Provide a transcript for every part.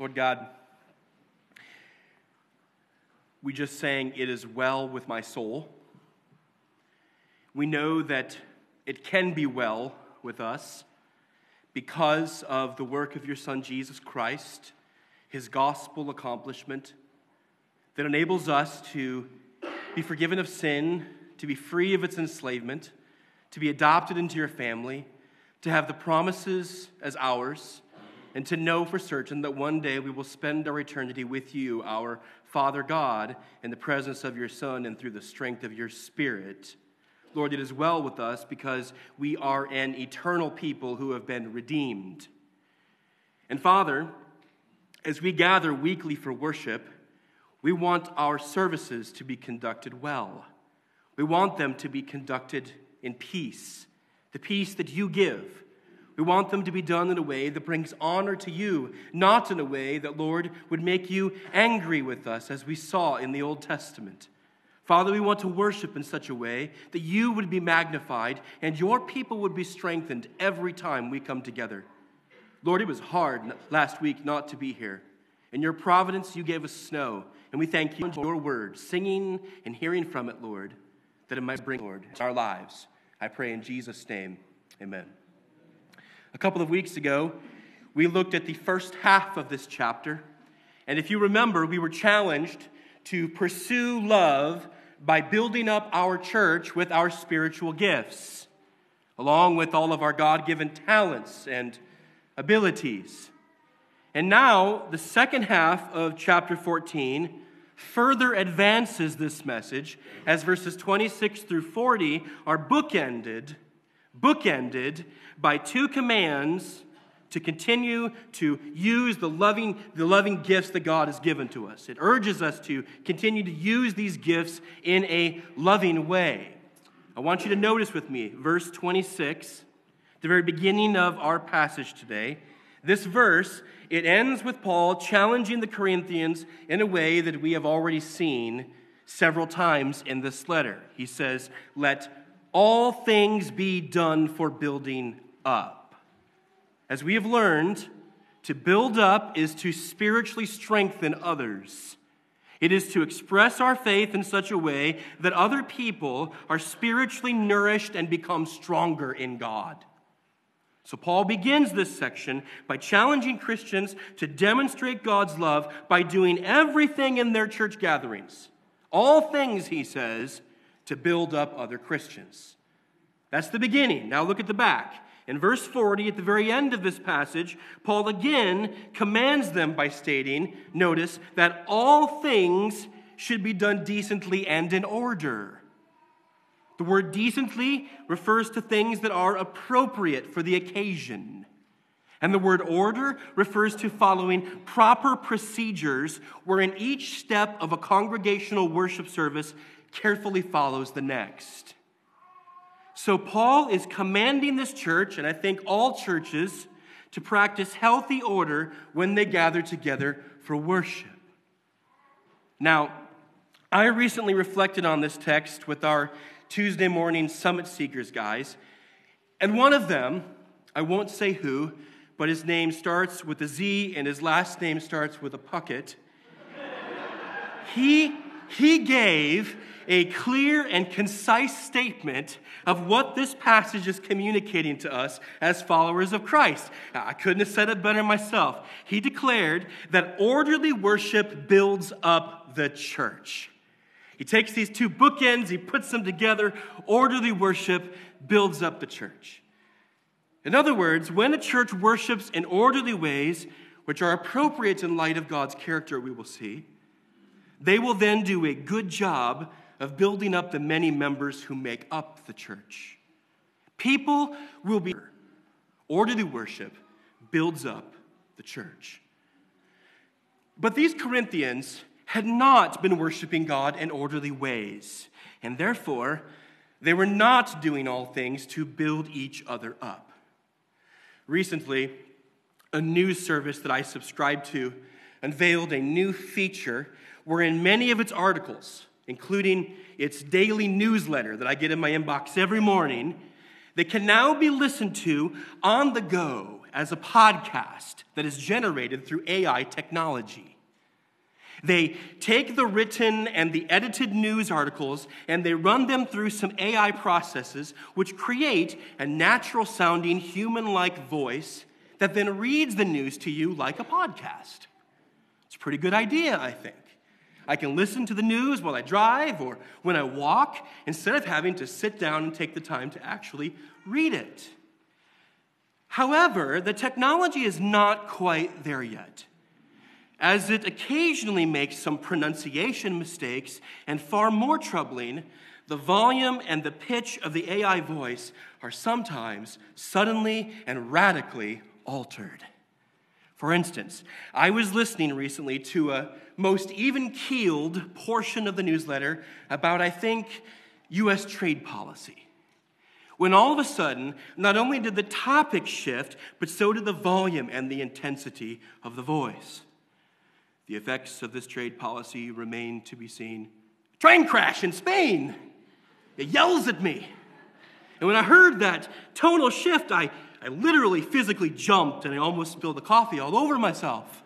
Lord God, we just sang, "It is well with my soul." We know that it can be well with us because of the work of your Son, Jesus Christ, his gospel accomplishment that enables us to be forgiven of sin, to be free of its enslavement, to be adopted into your family, to have the promises as ours, and to know for certain that one day we will spend our eternity with you, our Father God, in the presence of your Son and through the strength of your Spirit. Lord, it is well with us because we are an eternal people who have been redeemed. And Father, as we gather weekly for worship, we want our services to be conducted well. We want them to be conducted in peace, the peace that you give. We want them to be done in a way that brings honor to you, not in a way that, Lord, would make you angry with us, as we saw in the Old Testament. Father, we want to worship in such a way that you would be magnified and your people would be strengthened every time we come together. Lord, it was hard last week not to be here. In your providence, you gave us snow, and we thank you for your word, singing and hearing from it, Lord, that it might bring, Lord, to our lives. I pray in Jesus' name, amen. A couple of weeks ago, we looked at the first half of this chapter, and if you remember, we were challenged to pursue love by building up our church with our spiritual gifts, along with all of our God-given talents and abilities. And now, the second half of chapter 14 further advances this message as verses 26 through 40 are bookended by two commands to continue to use the loving gifts that God has given to us. It urges us to continue to use these gifts in a loving way. I want you to notice with me verse 26, the very beginning of our passage today. This verse, it ends with Paul challenging the Corinthians in a way that we have already seen several times in this letter. He says, "Let all things be done for building up." As we have learned, to build up is to spiritually strengthen others. It is to express our faith in such a way that other people are spiritually nourished and become stronger in God. So Paul begins this section by challenging Christians to demonstrate God's love by doing everything in their church gatherings. All things, he says, to build up other Christians. That's the beginning. Now look at the back. In verse 40, at the very end of this passage, Paul again commands them by stating, notice, that all things should be done decently and in order. The word decently refers to things that are appropriate for the occasion. And the word order refers to following proper procedures wherein each step of a congregational worship service carefully follows the next. So Paul is commanding this church, and I think all churches, to practice healthy order when they gather together for worship. Now, I recently reflected on this text with our Tuesday morning Summit Seekers guys, and one of them, I won't say who, but his name starts with a Z and his last name starts with a Puckett. He gave a clear and concise statement of what this passage is communicating to us as followers of Christ. I couldn't have said it better myself. He declared that orderly worship builds up the church. He takes these two bookends, he puts them together. Orderly worship builds up the church. In other words, when a church worships in orderly ways, which are appropriate in light of God's character, we will see, they will then do a good job of building up the many members who make up the church. People will be orderly worship builds up the church. But these Corinthians had not been worshiping God in orderly ways, and therefore they were not doing all things to build each other up. Recently, a news service that I subscribe to unveiled a new feature wherein many of its articles, including its daily newsletter that I get in my inbox every morning, they can now be listened to on the go as a podcast that is generated through AI technology. They take the written and the edited news articles and they run them through some AI processes which create a natural-sounding, human-like voice that then reads the news to you like a podcast. It's a pretty good idea, I think. I can listen to the news while I drive or when I walk instead of having to sit down and take the time to actually read it. However, the technology is not quite there yet, as it occasionally makes some pronunciation mistakes, and far more troubling, the volume and the pitch of the AI voice are sometimes suddenly and radically altered. For instance, I was listening recently to a most even-keeled portion of the newsletter about, I think, U.S. trade policy, when all of a sudden, not only did the topic shift, but so did the volume and the intensity of the voice. The effects of this trade policy remain to be seen. Train crash in Spain! It yells at me. And when I heard that tonal shift, I literally physically jumped and I almost spilled the coffee all over myself.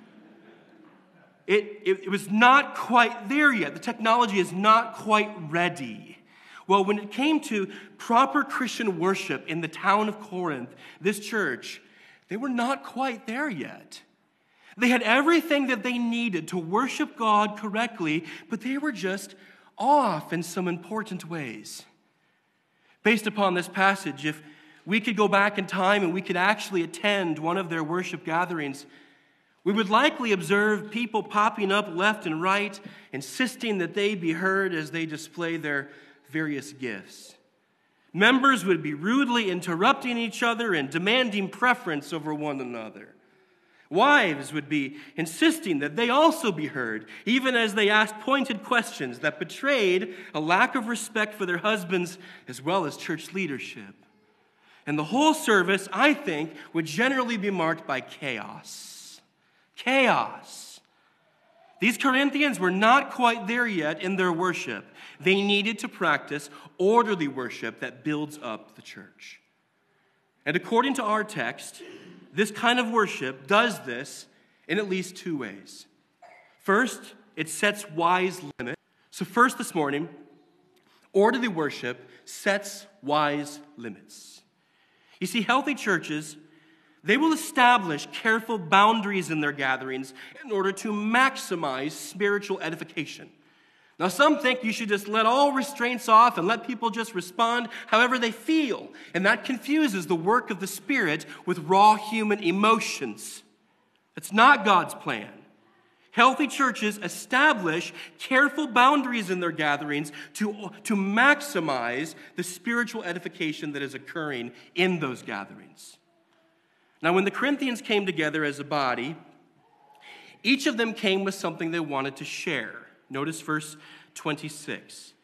It was not quite there yet. The technology is not quite ready. Well, when it came to proper Christian worship in the town of Corinth, this church, they were not quite there yet. They had everything that they needed to worship God correctly, but they were just off in some important ways. Based upon this passage, if we could go back in time and we could actually attend one of their worship gatherings, we would likely observe people popping up left and right, insisting that they be heard as they display their various gifts. Members would be rudely interrupting each other and demanding preference over one another. Wives would be insisting that they also be heard, even as they asked pointed questions that betrayed a lack of respect for their husbands as well as church leadership. And the whole service, I think, would generally be marked by chaos. Chaos. These Corinthians were not quite there yet in their worship. They needed to practice orderly worship that builds up the church. And according to our text, this kind of worship does this in at least two ways. First, it sets wise limits. So first this morning, orderly worship sets wise limits. You see, healthy churches, they will establish careful boundaries in their gatherings in order to maximize spiritual edification. Now, some think you should just let all restraints off and let people just respond however they feel. And that confuses the work of the Spirit with raw human emotions. That's not God's plan. Healthy churches establish careful boundaries in their gatherings to maximize the spiritual edification that is occurring in those gatherings. Now, when the Corinthians came together as a body, each of them came with something they wanted to share. Notice verse 26.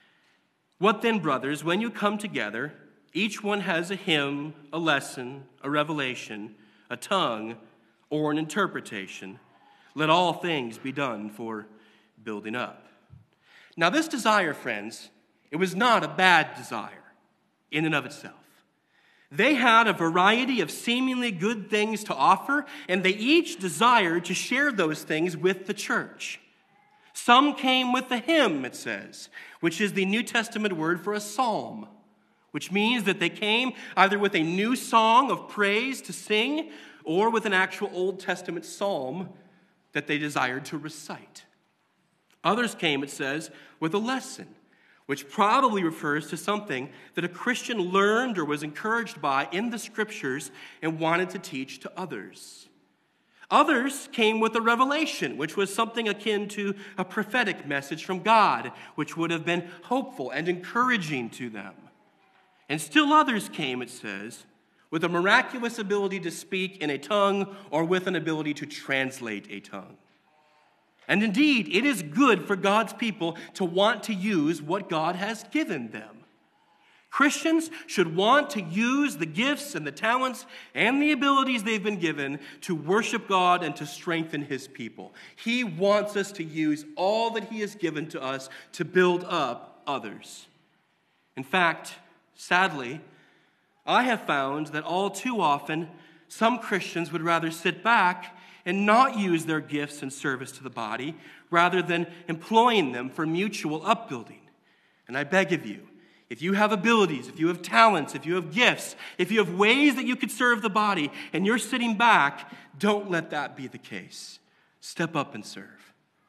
What then, brothers, when you come together, each one has a hymn, a lesson, a revelation, a tongue, or an interpretation. Let all things be done for building up. Now, this desire, friends, it was not a bad desire in and of itself. They had a variety of seemingly good things to offer, and they each desired to share those things with the church. Some came with a hymn, it says, which is the New Testament word for a psalm, which means that they came either with a new song of praise to sing or with an actual Old Testament psalm that they desired to recite. Others came, it says, with a lesson, which probably refers to something that a Christian learned or was encouraged by in the Scriptures and wanted to teach to others. Others came with a revelation, which was something akin to a prophetic message from God, which would have been hopeful and encouraging to them. And still others came, it says, with a miraculous ability to speak in a tongue or with an ability to translate a tongue. And indeed, it is good for God's people to want to use what God has given them. Christians should want to use the gifts and the talents and the abilities they've been given to worship God and to strengthen His people. He wants us to use all that He has given to us to build up others. In fact, sadly, I have found that all too often, Some Christians would rather sit back and not use their gifts in service to the body rather than employing them for mutual upbuilding. And I beg of you, if you have abilities, if you have talents, if you have gifts, if you have ways that you could serve the body and you're sitting back, don't let that be the case. Step up and serve.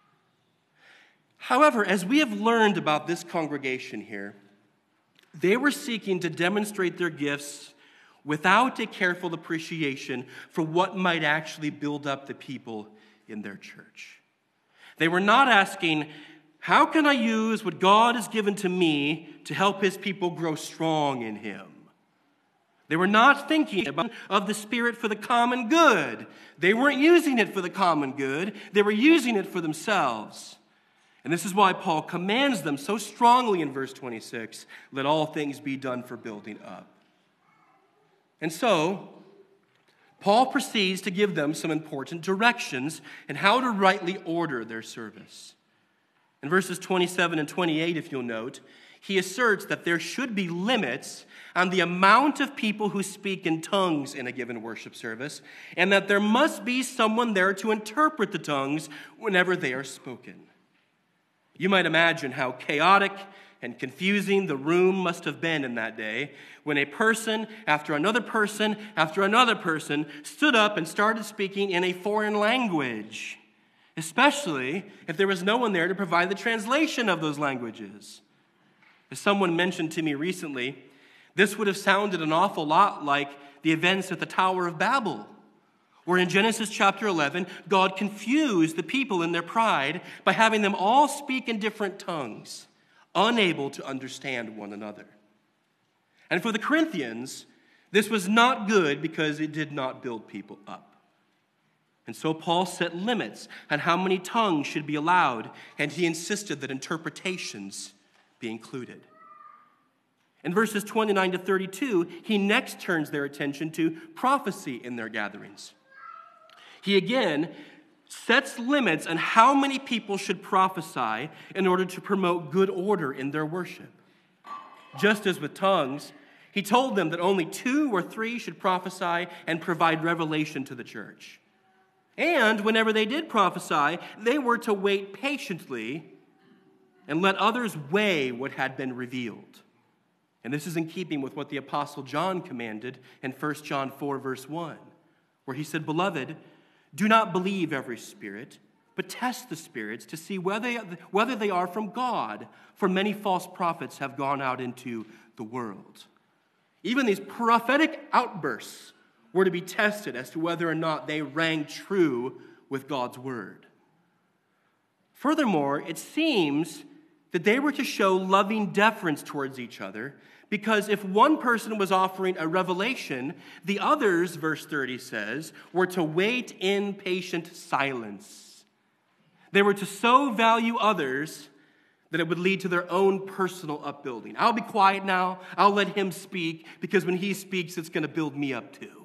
However, as we have learned about this congregation here, they were seeking to demonstrate their gifts without a careful appreciation for what might actually build up the people in their church. They were not asking, how can I use what God has given to me to help his people grow strong in him? They were not thinking of the Spirit for the common good. They weren't using it for the common good. They were using it for themselves. And this is why Paul commands them so strongly in verse 26, let all things be done for building up. And so, Paul proceeds to give them some important directions in how to rightly order their service. In verses 27 and 28, if you'll note, he asserts that there should be limits on the amount of people who speak in tongues in a given worship service, and that there must be someone there to interpret the tongues whenever they are spoken. You might imagine how chaotic and confusing the room must have been in that day when a person after another person after another person stood up and started speaking in a foreign language, especially if there was no one there to provide the translation of those languages. As someone mentioned to me recently, this would have sounded an awful lot like the events at the Tower of Babel, where in Genesis chapter 11, God confused the people in their pride by having them all speak in different tongues, unable to understand one another. And for the Corinthians, this was not good because it did not build people up. And so Paul set limits on how many tongues should be allowed, and he insisted that interpretations be included. In verses 29 to 32, he next turns their attention to prophecy in their gatherings. He again sets limits on how many people should prophesy in order to promote good order in their worship. Just as with tongues, he told them that only 2 or 3 should prophesy and provide revelation to the church. And whenever they did prophesy, they were to wait patiently and let others weigh what had been revealed. And this is in keeping with what the Apostle John commanded in 1 John 4, verse 1, where he said, Beloved, do not believe every spirit, but test the spirits to see whether they are from God, for many false prophets have gone out into the world. Even these prophetic outbursts were to be tested as to whether or not they rang true with God's word. Furthermore, it seems that they were to show loving deference towards each other, because if one person was offering a revelation, the others, verse 30 says, were to wait in patient silence. They were to so value others that it would lead to their own personal upbuilding. I'll be quiet now. I'll let him speak, because when he speaks, it's going to build me up too.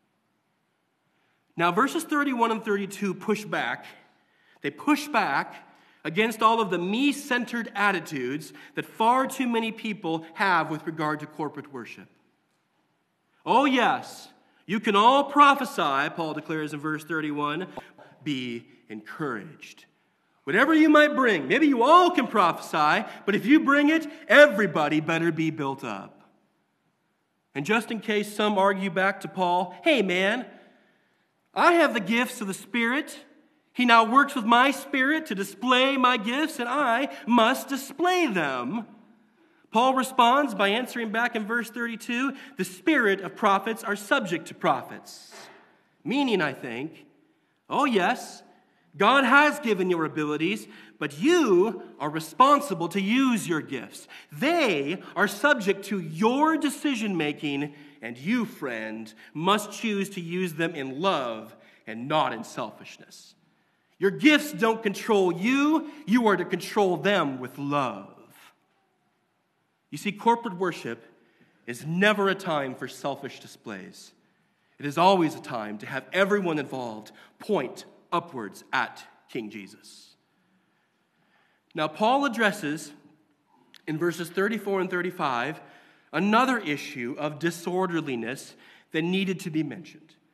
Now, verses 31 and 32 push back. They push back against all of the me-centered attitudes that far too many people have with regard to corporate worship. Oh, yes, you can all prophesy, Paul declares in verse 31, be encouraged. Whatever you might bring, maybe you all can prophesy, but if you bring it, everybody better be built up. And just in case some argue back to Paul, hey man, I have the gifts of the Spirit. He now works with my spirit to display my gifts, and I must display them. Paul responds by answering back in verse 32, the spirit of prophets are subject to prophets. Meaning, I think, oh yes, God has given your abilities, but you are responsible to use your gifts. They are subject to your decision-making, and you, friend, must choose to use them in love and not in selfishness. Your gifts don't control you. You are to control them with love. You see, corporate worship is never a time for selfish displays. It is always a time to have everyone involved point upwards at King Jesus. Now, Paul addresses in verses 34 and 35 another issue of disorderliness that needed to be mentioned.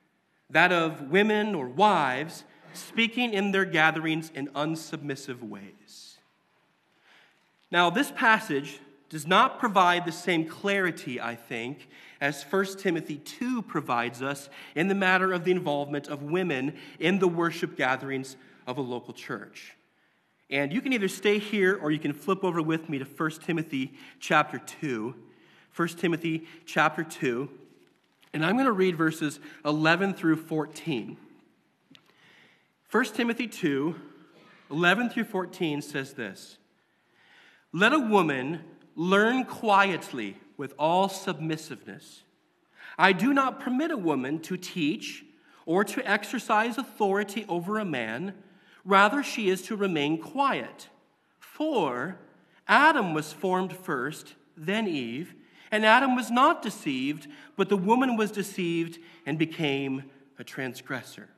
that of women or wives speaking in their gatherings in unsubmissive ways. Now, this passage does not provide the same clarity, I think, as 1 Timothy 2 provides us in the matter of the involvement of women in the worship gatherings of a local church. And you can either stay here or you can flip over with me to 1 Timothy chapter 2. 1 Timothy chapter 2. And I'm going to read verses 11 through 14. 1 Timothy 2, 11 through 14 says this: "Let a woman learn quietly with all submissiveness. I do not permit a woman to teach or to exercise authority over a man. Rather, she is to remain quiet. For Adam was formed first, then Eve, and Adam was not deceived, but the woman was deceived and became a transgressor."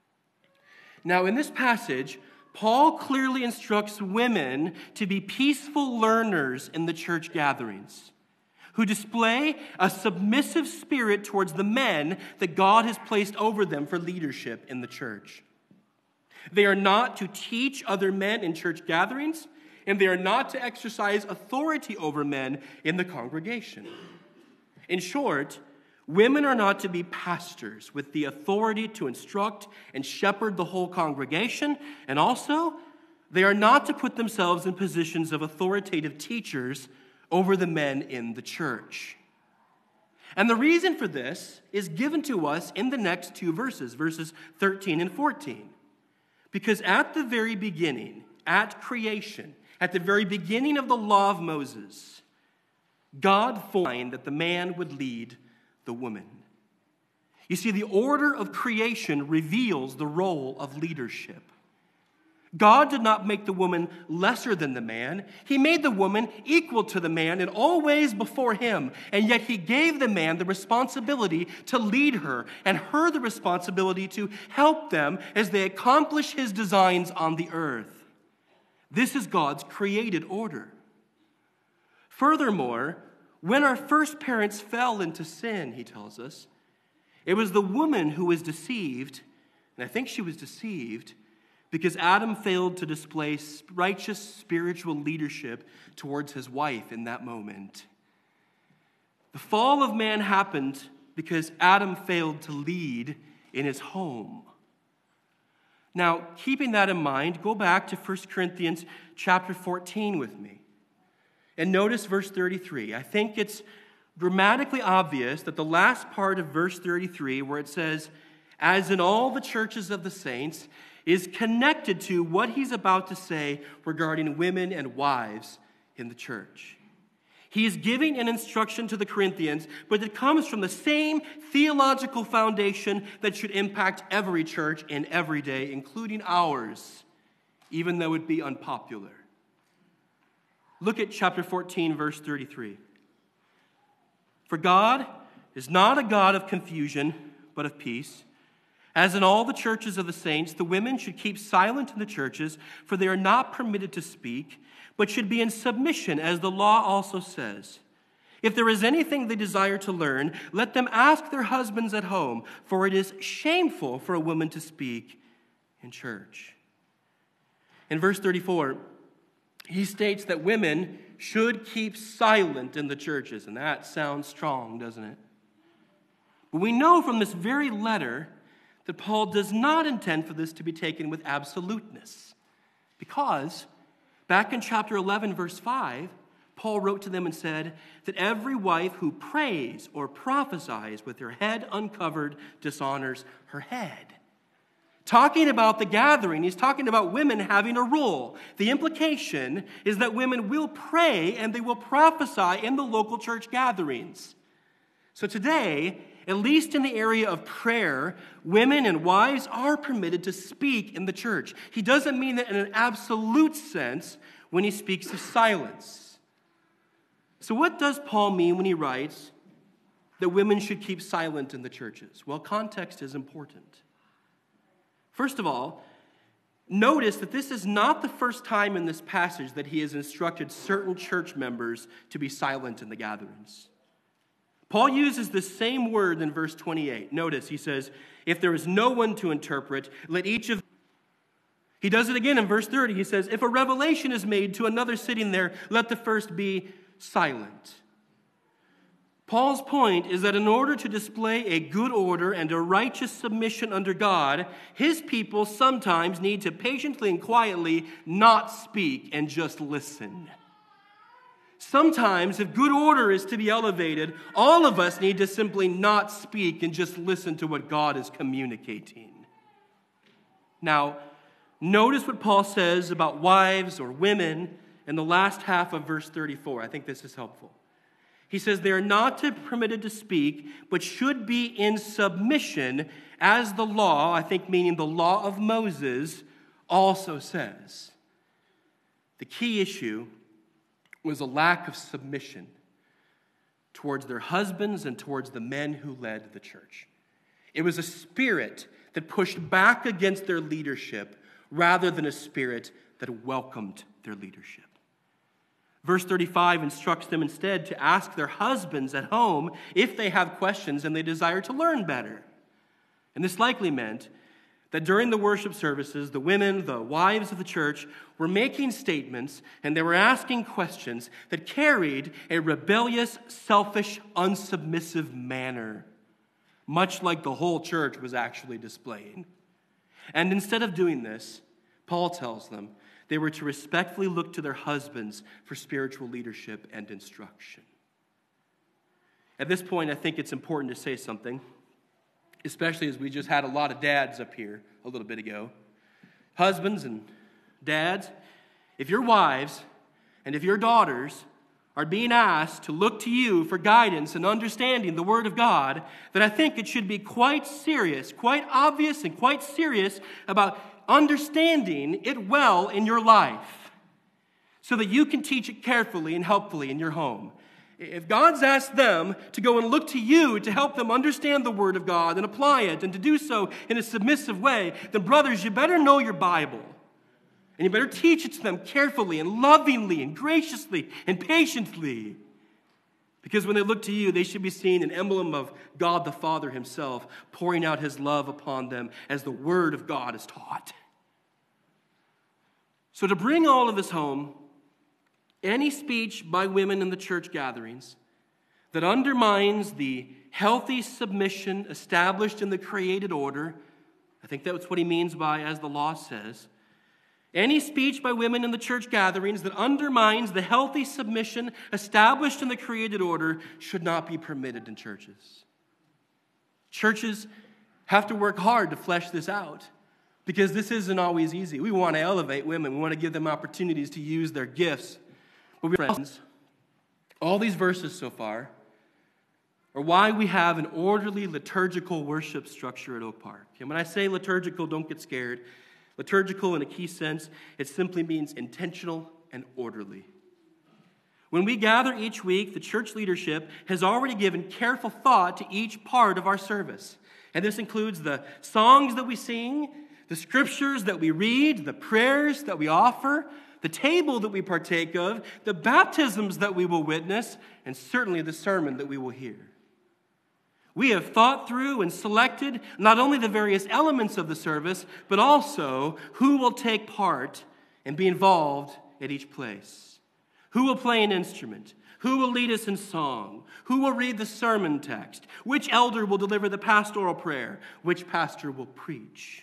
Now, in this passage, Paul clearly instructs women to be peaceful learners in the church gatherings, who display a submissive spirit towards the men that God has placed over them for leadership in the church. They are not to teach other men in church gatherings, and they are not to exercise authority over men in the congregation. In short, women are not to be pastors with the authority to instruct and shepherd the whole congregation, and also, they are not to put themselves in positions of authoritative teachers over the men in the church. And the reason for this is given to us in the next two verses, verses 13 and 14. Because at the very beginning, at creation, at the very beginning of the law of Moses, God foresaw that the man would lead the woman. You see, the order of creation reveals the role of leadership. God did not make the woman lesser than the man. He made the woman equal to the man in all ways before him. And yet he gave the man the responsibility to lead her and her the responsibility to help them as they accomplish his designs on the earth. This is God's created order. Furthermore, when our first parents fell into sin, he tells us, it was the woman who was deceived, and I think she was deceived because Adam failed to display righteous spiritual leadership towards his wife in that moment. The fall of man happened because Adam failed to lead in his home. Now, keeping that in mind, go back to 1 Corinthians chapter 14 with me. And notice verse 33. I think it's grammatically obvious that the last part of verse 33, where it says, "as in all the churches of the saints," is connected to what he's about to say regarding women and wives in the church. He is giving an instruction to the Corinthians, but it comes from the same theological foundation that should impact every church in every day, including ours, even though it be unpopular. Look at chapter 14, verse 33. "For God is not a God of confusion, but of peace. As in all the churches of the saints, the women should keep silent in the churches, for they are not permitted to speak, but should be in submission, as the law also says. If there is anything they desire to learn, let them ask their husbands at home, for it is shameful for a woman to speak in church." In verse 34, he states that women should keep silent in the churches, and that sounds strong, doesn't it? But we know from this very letter that Paul does not intend for this to be taken with absoluteness, because back in chapter 11, verse 5, Paul wrote to them and said that every wife who prays or prophesies with her head uncovered dishonors her head. Talking about the gathering, he's talking about women having a role. The implication is that women will pray and they will prophesy in the local church gatherings. So today, at least in the area of prayer, women and wives are permitted to speak in the church. He doesn't mean that in an absolute sense when he speaks of silence. So what does Paul mean when he writes that women should keep silent in the churches? Well, context is important. First of all, notice that this is not the first time in this passage that he has instructed certain church members to be silent in the gatherings. Paul uses the same word in verse 28. Notice, he says, if there is no one to interpret, let each of... He does it again in verse 30. He says, if a revelation is made to another sitting there, let the first be silent. Paul's point is that in order to display a good order and a righteous submission under God, his people sometimes need to patiently and quietly not speak and just listen. Sometimes, if good order is to be elevated, all of us need to simply not speak and just listen to what God is communicating. Now, notice what Paul says about wives or women in the last half of verse 34. I think this is helpful. He says they are not permitted to speak, but should be in submission, as the law, I think meaning the law of Moses, also says. The key issue was a lack of submission towards their husbands and towards the men who led the church. It was a spirit that pushed back against their leadership rather than a spirit that welcomed their leadership. Verse 35 instructs them instead to ask their husbands at home if they have questions and they desire to learn better. And this likely meant that during the worship services, the women, the wives of the church, were making statements and they were asking questions that carried a rebellious, selfish, unsubmissive manner, much like the whole church was actually displaying. And instead of doing this, Paul tells them they were to respectfully look to their husbands for spiritual leadership and instruction. At this point, I think it's important to say something, especially as we just had a lot of dads up here a little bit ago. Husbands and dads, if your wives and if your daughters are being asked to look to you for guidance and understanding the Word of God, then I think it should be quite serious, quite obvious and quite serious about understanding it well in your life so that you can teach it carefully and helpfully in your home. If God's asked them to go and look to you to help them understand the Word of God and apply it and to do so in a submissive way, then brothers, you better know your Bible. And you better teach it to them carefully and lovingly and graciously and patiently. Because when they look to you, they should be seeing an emblem of God the Father himself pouring out his love upon them as the Word of God is taught. So to bring all of this home, any speech by women in the church gatherings that undermines the healthy submission established in the created order, I think that's what he means by as the law says, any speech by women in the church gatherings that undermines the healthy submission established in the created order should not be permitted in churches. Churches have to work hard to flesh this out because this isn't always easy. We want to elevate women. We want to give them opportunities to use their gifts. But friends, all these verses so far are why we have an orderly liturgical worship structure at Oak Park. And when I say liturgical, don't get scared. Liturgical, in a key sense, it simply means intentional and orderly. When we gather each week, the church leadership has already given careful thought to each part of our service. And this includes the songs that we sing, the scriptures that we read, the prayers that we offer, the table that we partake of, the baptisms that we will witness, and certainly the sermon that we will hear. We have thought through and selected not only the various elements of the service, but also who will take part and be involved at each place. Who will play an instrument? Who will lead us in song? Who will read the sermon text? Which elder will deliver the pastoral prayer? Which pastor will preach?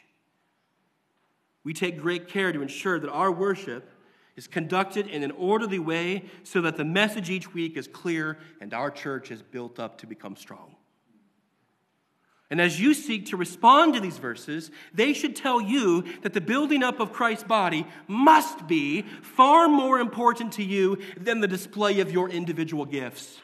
We take great care to ensure that our worship is conducted in an orderly way so that the message each week is clear and our church is built up to become strong. And as you seek to respond to these verses, they should tell you that the building up of Christ's body must be far more important to you than the display of your individual gifts.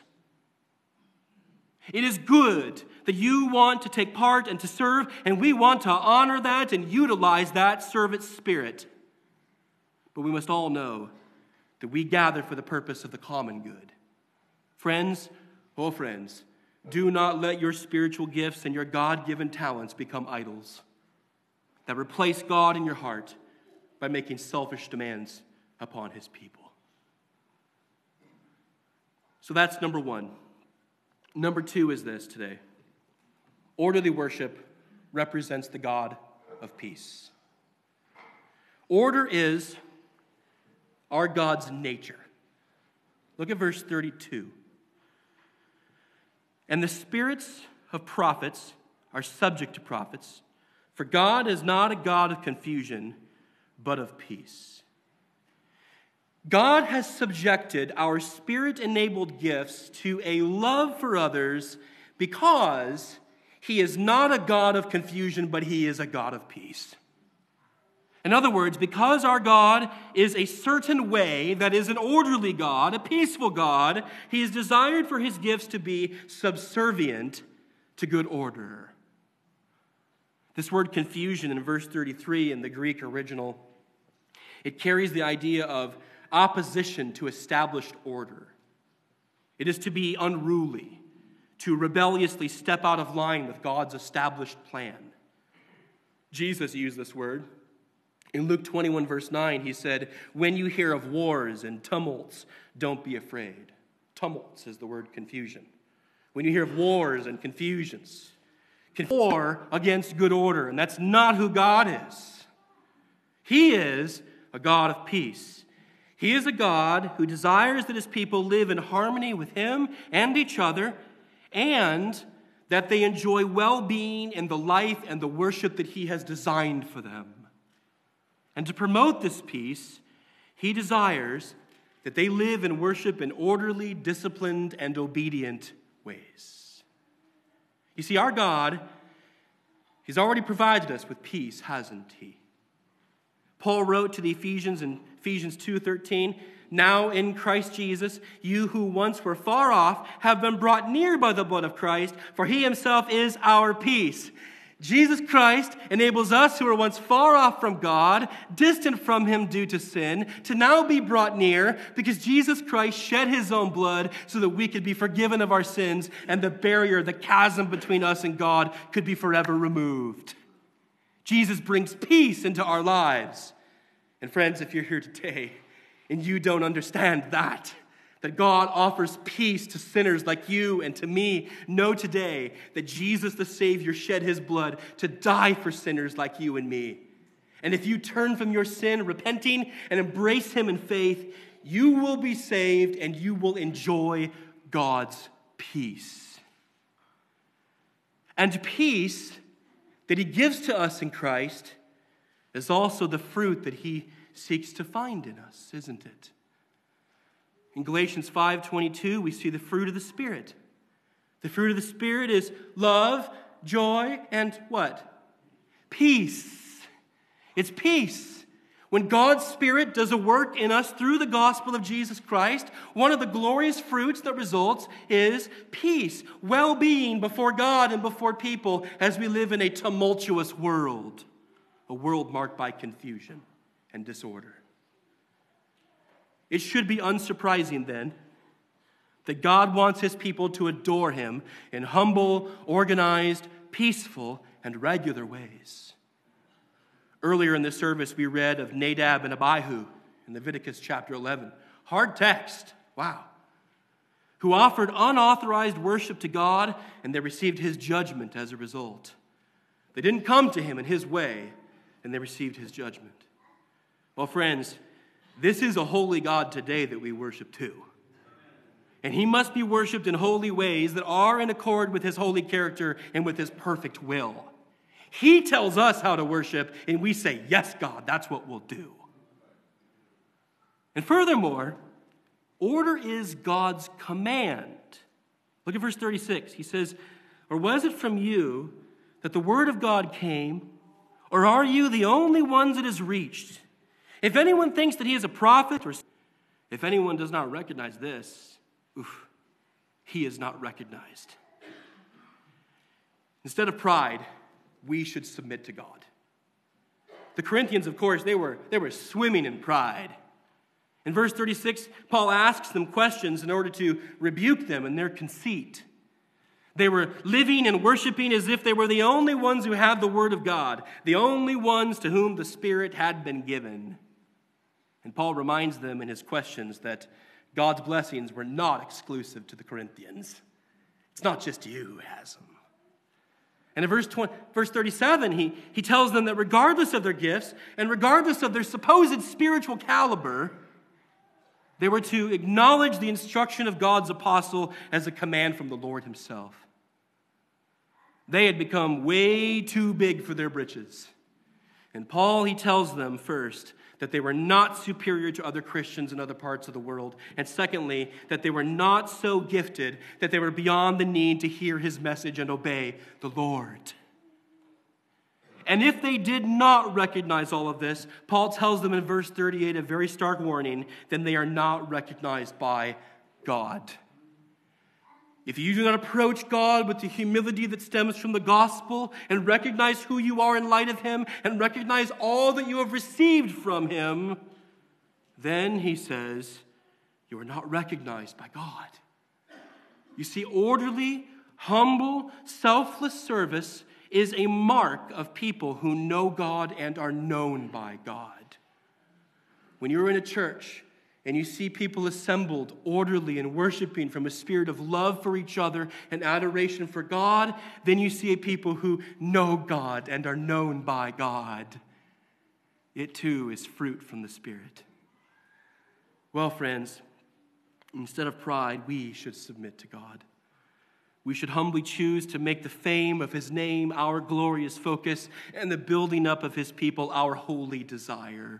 It is good that you want to take part and to serve, and we want to honor that and utilize that servant spirit. But we must all know that we gather for the purpose of the common good. Friends, oh friends, do not let your spiritual gifts and your God-given talents become idols that replace God in your heart by making selfish demands upon his people. So that's number one. Number 2 is this today. Orderly worship represents the God of peace. Order is our God's nature. Look at verse 32. And the spirits of prophets are subject to prophets, for God is not a God of confusion, but of peace. God has subjected our spirit-enabled gifts to a love for others because he is not a God of confusion, but he is a God of peace. In other words, because our God is a certain way that is an orderly God, a peaceful God, he is desired for his gifts to be subservient to good order. This word confusion in verse 33 in the Greek original, it carries the idea of opposition to established order. It is to be unruly, to rebelliously step out of line with God's established plan. Jesus used this word. In Luke 21, verse 9, he said, "When you hear of wars and tumults, don't be afraid." Tumults is the word confusion. When you hear of wars and confusions, war against good order, and that's not who God is. He is a God of peace. He is a God who desires that his people live in harmony with him and each other, and that they enjoy well-being in the life and the worship that he has designed for them. And to promote this peace, he desires that they live and worship in orderly, disciplined, and obedient ways. You see, our God, he's already provided us with peace, hasn't he? Paul wrote to the Ephesians in Ephesians 2:13, "Now in Christ Jesus, you who once were far off have been brought near by the blood of Christ, for he himself is our peace." Jesus Christ enables us who were once far off from God, distant from him due to sin, to now be brought near because Jesus Christ shed his own blood so that we could be forgiven of our sins and the barrier, the chasm between us and God could be forever removed. Jesus brings peace into our lives. And friends, if you're here today and you don't understand that God offers peace to sinners like you and to me, know today that Jesus the Savior shed his blood to die for sinners like you and me. And if you turn from your sin, repenting and embrace him in faith, you will be saved and you will enjoy God's peace. And peace that he gives to us in Christ is also the fruit that he seeks to find in us, isn't it? In Galatians 5:22, we see the fruit of the Spirit. The fruit of the Spirit is love, joy, and what? Peace. It's peace. When God's Spirit does a work in us through the gospel of Jesus Christ, one of the glorious fruits that results is peace, well-being before God and before people as we live in a tumultuous world, a world marked by confusion and disorder. It should be unsurprising then that God wants his people to adore him in humble, organized, peaceful, and regular ways. Earlier in this service, we read of Nadab and Abihu in Leviticus chapter 11. Hard text, wow. Who offered unauthorized worship to God, and they received his judgment as a result. They didn't come to him in his way, and they received his judgment. Well, friends, this is a holy God today that we worship too. And he must be worshiped in holy ways that are in accord with his holy character and with his perfect will. He tells us how to worship, and we say, "Yes, God, that's what we'll do." And furthermore, order is God's command. Look at verse 36. He says, "Or was it from you that the word of God came, or are you the only ones it has reached? If anyone thinks that he is a prophet, or if anyone does not recognize this, he is not recognized." Instead of pride, we should submit to God. The Corinthians, of course, they were swimming in pride. In verse 36, Paul asks them questions in order to rebuke them in their conceit. They were living and worshiping as if they were the only ones who had the word of God, the only ones to whom the Spirit had been given. And Paul reminds them in his questions that God's blessings were not exclusive to the Corinthians. It's not just you who has them. And in verse 37, he tells them that regardless of their gifts and regardless of their supposed spiritual caliber, they were to acknowledge the instruction of God's apostle as a command from the Lord himself. They had become way too big for their britches. And Paul, he tells them first that they were not superior to other Christians in other parts of the world. And secondly, that they were not so gifted that they were beyond the need to hear his message and obey the Lord. And if they did not recognize all of this, Paul tells them in verse 38 a very stark warning, then they are not recognized by God. If you do not approach God with the humility that stems from the gospel and recognize who you are in light of him and recognize all that you have received from him, then, he says, you are not recognized by God. You see, orderly, humble, selfless service is a mark of people who know God and are known by God. When you're in a church and you see people assembled orderly and worshiping from a spirit of love for each other and adoration for God, then you see a people who know God and are known by God. It too is fruit from the Spirit. Well, friends, instead of pride, we should submit to God. We should humbly choose to make the fame of his name our glorious focus and the building up of his people our holy desire.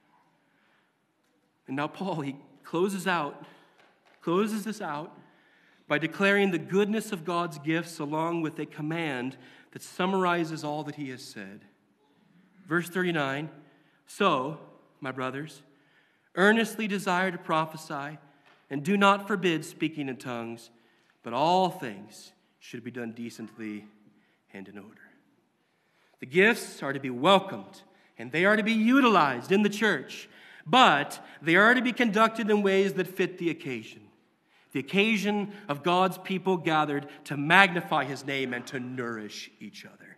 And now Paul, he closes this out by declaring the goodness of God's gifts along with a command that summarizes all that he has said. Verse 39, so, my brothers, earnestly desire to prophesy and do not forbid speaking in tongues, but all things should be done decently and in order. The gifts are to be welcomed, and they are to be utilized in the church, but they are to be conducted in ways that fit the occasion of God's people gathered to magnify his name and to nourish each other.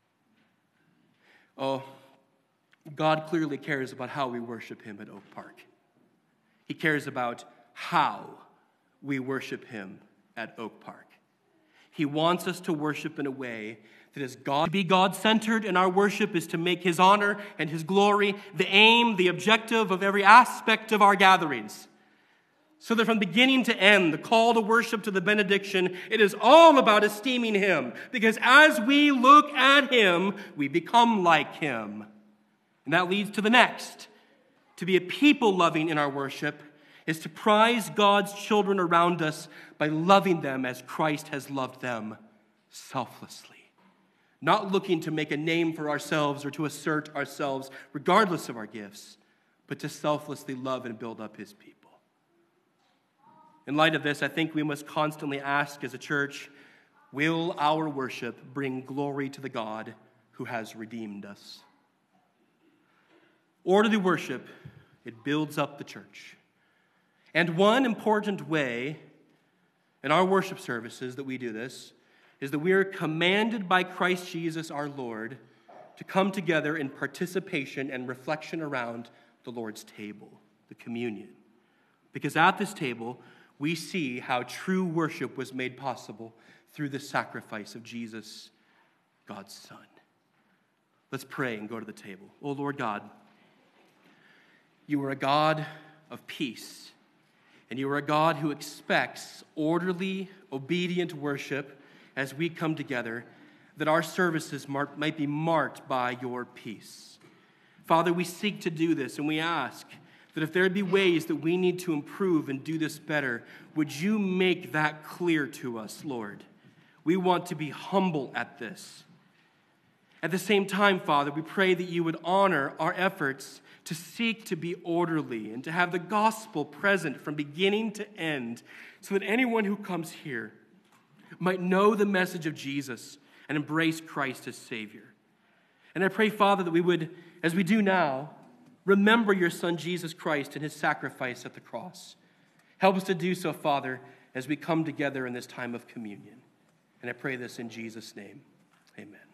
Oh, God clearly cares about how we worship him at Oak Park. He cares about how we worship him at Oak Park. He wants us to worship in a way that is God. To be God-centered in our worship is to make his honor and his glory the aim, the objective of every aspect of our gatherings. So that from beginning to end, the call to worship to the benediction, it is all about esteeming him. Because as we look at him, we become like him. And that leads to the next. To be a people loving in our worship is to prize God's children around us by loving them as Christ has loved them selflessly. Not looking to make a name for ourselves or to assert ourselves regardless of our gifts, but to selflessly love and build up his people. In light of this, I think we must constantly ask as a church, will our worship bring glory to the God who has redeemed us? Orderly worship, it builds up the church. And one important way in our worship services that we do this is that we are commanded by Christ Jesus our Lord to come together in participation and reflection around the Lord's table, the communion. Because at this table, we see how true worship was made possible through the sacrifice of Jesus, God's Son. Let's pray and go to the table. Oh, Lord God, you are a God of peace. And you are a God who expects orderly, obedient worship as we come together, that our services might be marked by your peace. Father, we seek to do this, and we ask that if there be ways that we need to improve and do this better, would you make that clear to us, Lord? We want to be humble at this. At the same time, Father, we pray that you would honor our efforts to seek to be orderly and to have the gospel present from beginning to end so that anyone who comes here might know the message of Jesus and embrace Christ as Savior. And I pray, Father, that we would, as we do now, remember your Son, Jesus Christ, and his sacrifice at the cross. Help us to do so, Father, as we come together in this time of communion. And I pray this in Jesus' name. Amen.